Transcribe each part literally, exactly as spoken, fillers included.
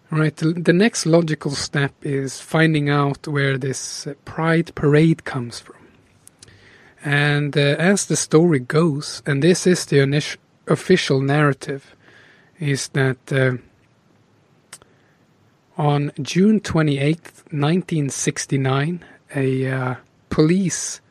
Right. The, the next logical step is finding out where this uh, Pride Parade comes from. And uh, as the story goes, and this is the init- official narrative, is that uh, on June twenty-eighth, nineteen sixty-nine, a uh, police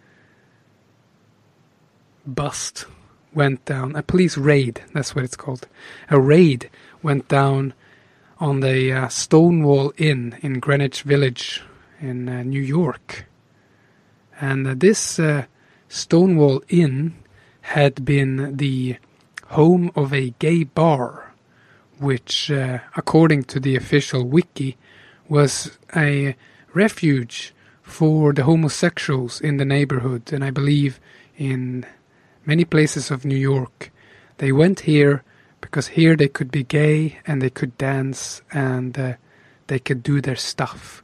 bust went down, a police raid, that's what it's called. A raid went down on the uh, Stonewall Inn in Greenwich Village in uh, New York. And uh, this uh, Stonewall Inn had been the home of a gay bar, which, uh, according to the official wiki, was a refuge for the homosexuals in the neighborhood. And I believe in many places of New York, they went here because here they could be gay and they could dance and uh, they could do their stuff.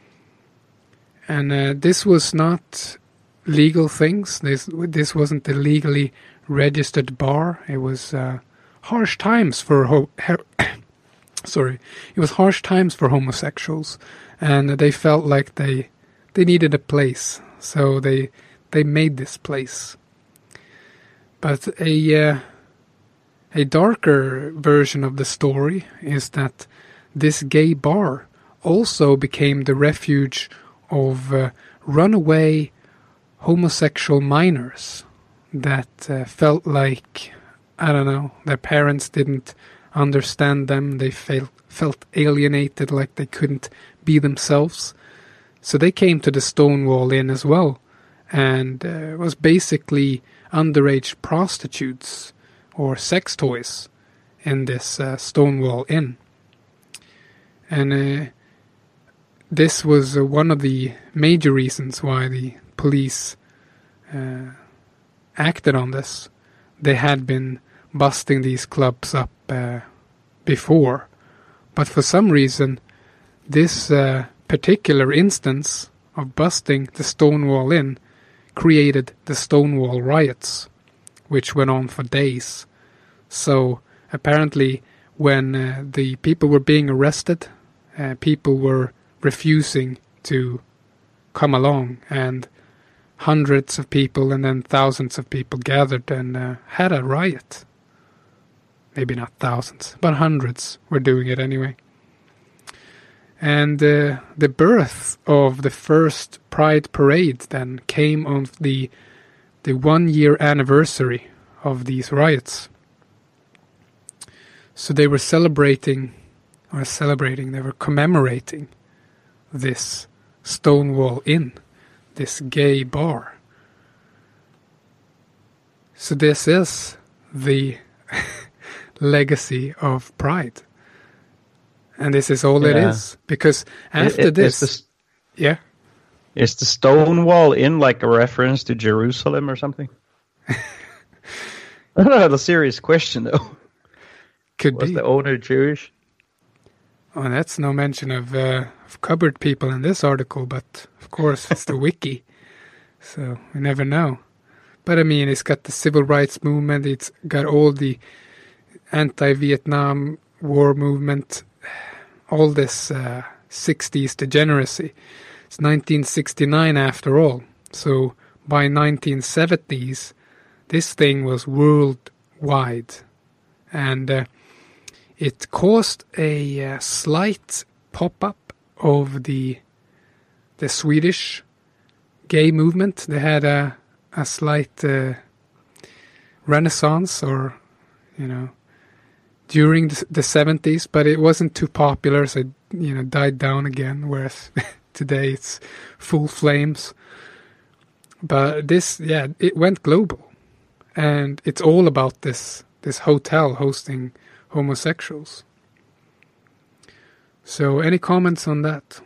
And uh, this was not legal things. This this wasn't a legally registered bar. It was uh, harsh times for ho- sorry. It was harsh times for homosexuals, and they felt like they they needed a place, so they they made this place. But a uh, a darker version of the story is that this gay bar also became the refuge of uh, runaway homosexual minors that uh, felt like, I don't know, their parents didn't understand them. They felt, felt alienated, like they couldn't be themselves. So they came to the Stonewall Inn as well, and uh, was basically underage prostitutes or sex toys in this uh, Stonewall Inn. And uh, this was uh, one of the major reasons why the police uh, acted on this. They had been busting these clubs up uh, before, but for some reason this uh, particular instance of busting the Stonewall Inn created the Stonewall riots, which went on for days. So apparently when uh, the people were being arrested, uh, people were refusing to come along, and hundreds of people and then thousands of people gathered and uh, had a riot. Maybe not thousands, but hundreds were doing it anyway. And uh, the birth of the first Pride Parade then came on the the one-year anniversary of these riots. So they were celebrating, or celebrating, they were commemorating this Stonewall Inn, this gay bar. So this is the legacy of Pride. And this is all yeah. it is. Because after it, it, this... The, yeah? Is the Stonewall Inn like a reference to Jerusalem or something? I don't know, a serious question, though. Could Was be. the owner Jewish? Oh, that's no mention of, uh, of cupboard people in this article, but of course it's the wiki. So we never know. But I mean, it's got the civil rights movement, it's got all the anti-Vietnam War movement, all this uh, sixties degeneracy. It's nineteen sixty-nine after all. So by nineteen seventies, this thing was worldwide. And uh, it caused a uh, slight pop-up of the the Swedish gay movement. They had a, a slight uh, renaissance, or, you know, during the, the seventies, but it wasn't too popular, so it, you know, died down again, whereas today it's full flames. But this, yeah, it went global. And it's all about this this hotel hosting homosexuals. So any comments on that?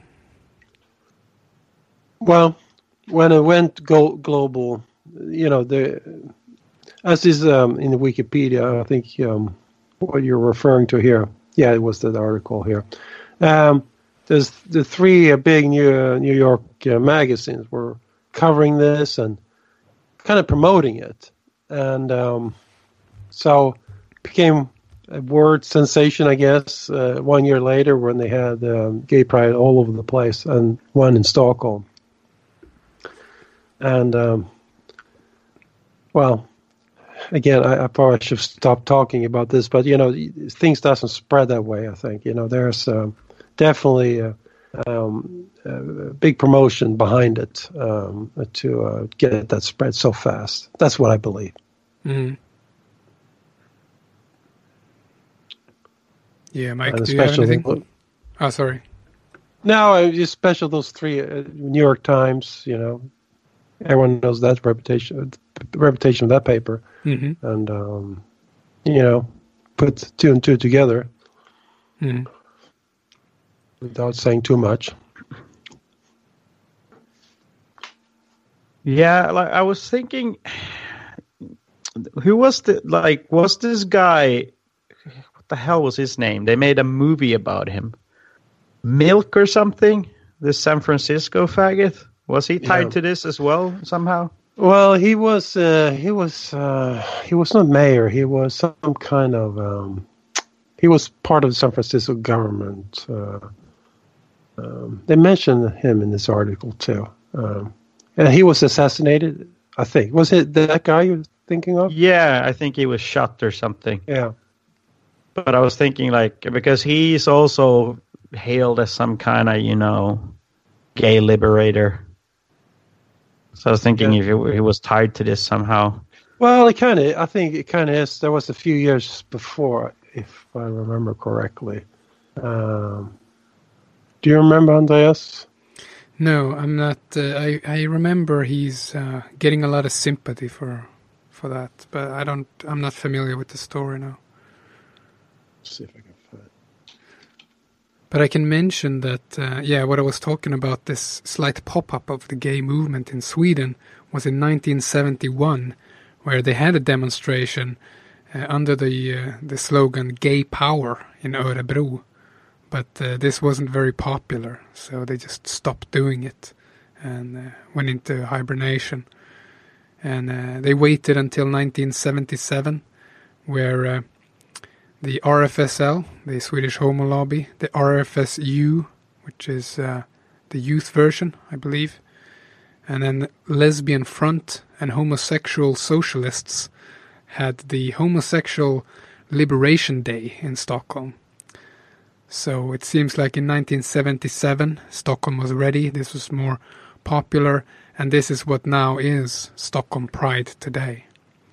Well, when it went go- global, you know, the as is um, in the Wikipedia, I think um, what you're referring to here, yeah, it was the article here. Um, there's the three uh, big New, New York uh, magazines were covering this and kind of promoting it. And um, so it became a word sensation, I guess, uh, one year later when they had um, gay pride all over the place, and one in Stockholm. And, um, well, again, I, I probably should stop talking about this, but, you know, things doesn't spread that way, I think. You know, there's um, definitely a, um, a big promotion behind it um, to uh, get that spread so fast. That's what I believe. Mm. Yeah, Mike, And do you have anything? the, Oh, sorry. No, especially those three, uh, New York Times, you know, everyone knows that reputation, the reputation of that paper. Mm-hmm. And, um, you know, put two and two together mm. without saying too much. Yeah, like I was thinking, who was the, like, was this guy, what the hell was his name? They made a movie about him. Milk or something? This San Francisco faggot? Was he tied Yeah. to this as well somehow? Well, he was, uh, he was, uh, he was not mayor. He was some kind of, um, he was part of the San Francisco government. Uh, um, they mentioned him in this article too. Um, and he was assassinated, I think. Was it that guy you're thinking of? Yeah, I think he was shot or something. Yeah. But I was thinking, like, because he's also hailed as some kind of, you know, gay liberator. So I was thinking Yeah. if he, he was tied to this somehow. Well, it kind of, I think it kind of is. There was a few years before, if I remember correctly. Um, do you remember, Andreas? No, I'm not. Uh, I I remember he's uh, getting a lot of sympathy for for that, but I don't. I'm not familiar with the story now. Let's see if I can find. But I can mention that, uh, yeah, what I was talking about, this slight pop-up of the gay movement in Sweden was in nineteen seventy-one, where they had a demonstration uh, under the uh, the slogan "Gay Power" in Örebro. But uh, this wasn't very popular, so they just stopped doing it and uh, went into hibernation. And uh, they waited until nineteen seventy-seven, where uh, the R F S L, the Swedish Homo Lobby, the R F S U, which is uh, the youth version, I believe, and then Lesbian Front and Homosexual Socialists had the Homosexual Liberation Day in Stockholm. So it seems like in nineteen seventy-seven, Stockholm was ready, this was more popular, and this is what now is Stockholm Pride today.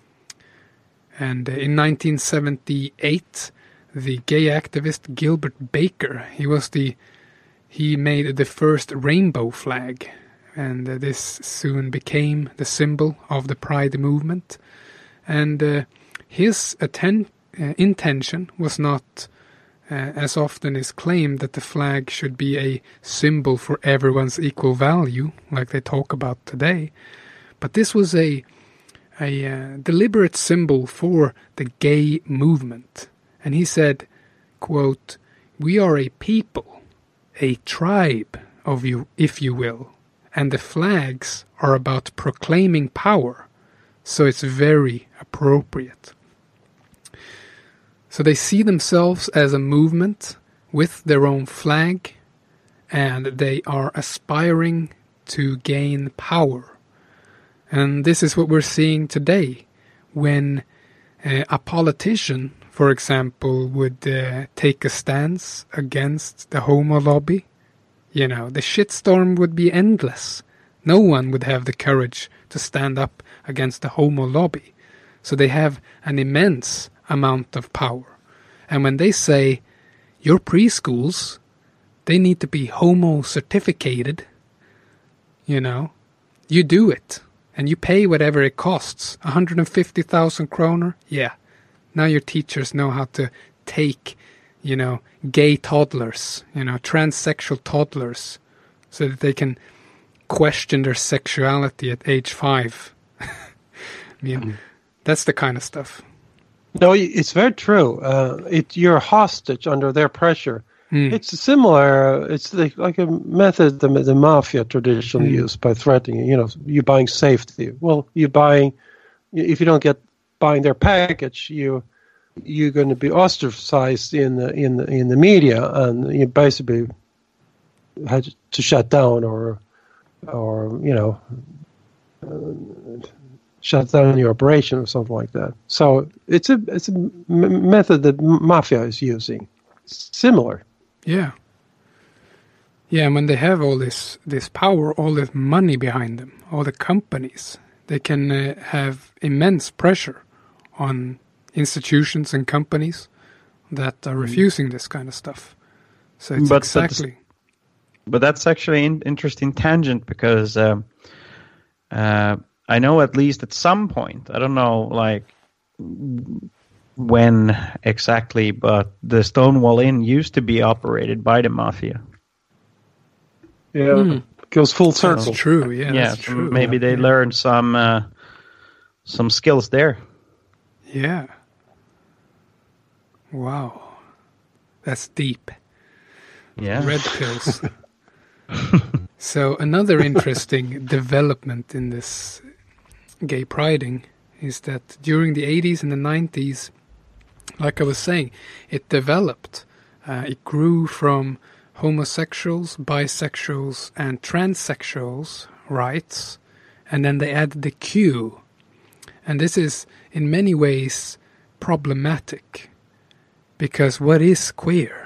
And uh, in nineteen seventy-eight, the gay activist Gilbert Baker, he was the he made the first rainbow flag, and uh, this soon became the symbol of the Pride movement. And uh, his atten- uh, intention was not, uh, as often is claimed, that the flag should be a symbol for everyone's equal value, like they talk about today. But this was a a uh, deliberate symbol for the gay movement. And he said, quote, "We are a people, a tribe, of you, if you will, and the flags are about proclaiming power, so it's very appropriate." So they see themselves as a movement with their own flag, and they are aspiring to gain power. And this is what we're seeing today, when uh, a politician, for example, would uh, take a stance against the homo lobby. You know, the shitstorm would be endless. No one would have the courage to stand up against the homo lobby. So they have an immense amount of power. And when they say, your preschools, they need to be homo certificated, you know, you do it. And you pay whatever it costs. one hundred fifty thousand kroner? Yeah. Now your teachers know how to take, you know, gay toddlers, you know, transsexual toddlers, so that they can question their sexuality at age five. I mean, mm. that's the kind of stuff. No, it's very true. Uh, it, you're hostage under their pressure. Mm. It's similar. It's like, like a method the, the mafia traditionally mm. used by threatening. You know, you buying safety. Well, you buying. If you don't get buying their package, you you're going to be ostracized in the in the in the media, and you basically had to shut down or or you know uh, shut down your operation or something like that. So it's a it's a m- method that m- mafia is using, similar. Yeah. Yeah, and when they have all this this power, all this money behind them, all the companies, they can uh, have immense pressure on institutions and companies that are refusing this kind of stuff. So it's But- but exactly... But that's actually an interesting tangent because um, uh, I know at least at some point, I don't know like when exactly, but the Stonewall Inn used to be operated by the mafia. Yeah, Mm. goes full That's circle. true, yeah, yeah, that's so true. maybe they yeah. learned some uh, some skills there. Yeah. Wow. That's deep. Yeah. Red pills. So another interesting development in this gay priding is that during the eighties and the nineties, like I was saying, it developed. Uh, it grew from homosexuals, bisexuals, and transsexuals rights, and then they added the Q. And this is in many ways problematic, because what is queer?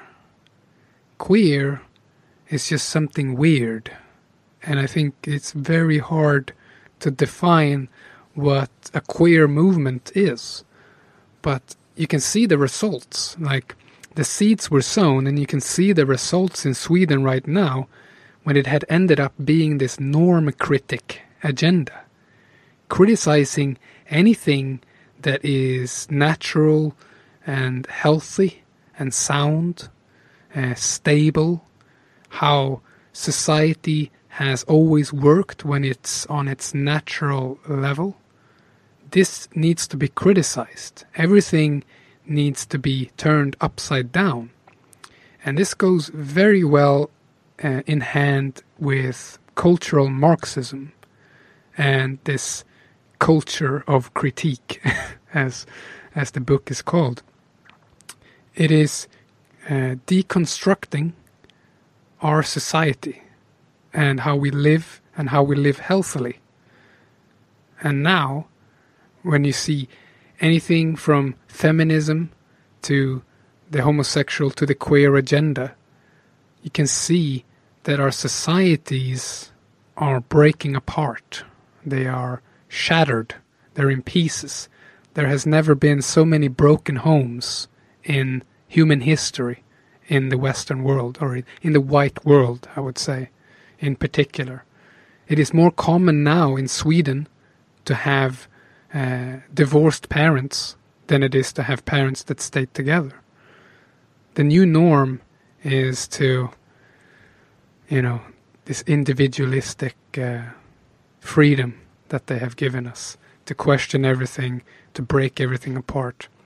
Queer is just something weird, and I think it's very hard to define what a queer movement is. But you can see the results, like the seeds were sown, and you can see the results in Sweden right now when it had ended up being this norm critic agenda, criticizing anything that is natural and healthy and sound, uh, stable, how society has always worked when it's on its natural level. This needs to be criticized. Everything needs to be turned upside down. And this goes very well uh, in hand with cultural Marxism and this culture of critique, as as the book is called. It is uh, deconstructing our society and how we live and how we live healthily. And now, when you see anything from feminism to the homosexual to the queer agenda, you can see that our societies are breaking apart. They are shattered. They're in pieces. There has never been so many broken homes in human history in the Western world, or in the white world, I would say, in particular. It is more common now in Sweden to have uh, divorced parents than it is to have parents that stay together. The new norm is to, you know, this individualistic uh, freedom that they have given us, to question everything, to break everything apart.